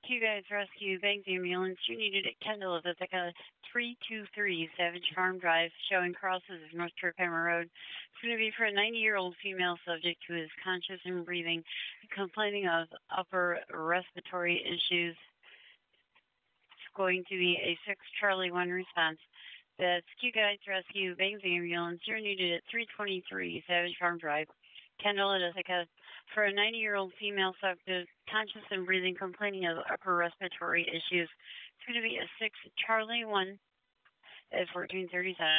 Q Guys Rescue Bank Ambulance. You needed at Kendall of Ithaca 323 Savage Farm Drive, showing crosses of North Turkana Road. It's going to be for a 90-year-old female subject who is conscious and breathing, complaining of upper respiratory issues. It's going to be a 6 Charlie 1 response. That's Q Guys Rescue Bank Ambulance. You're needed at 323 Savage Farm Drive, Kendall at Ithaca, for a 90-year-old female subject, conscious and breathing, complaining of upper respiratory issues. It's going to be a 6 Charlie 1 at 1437.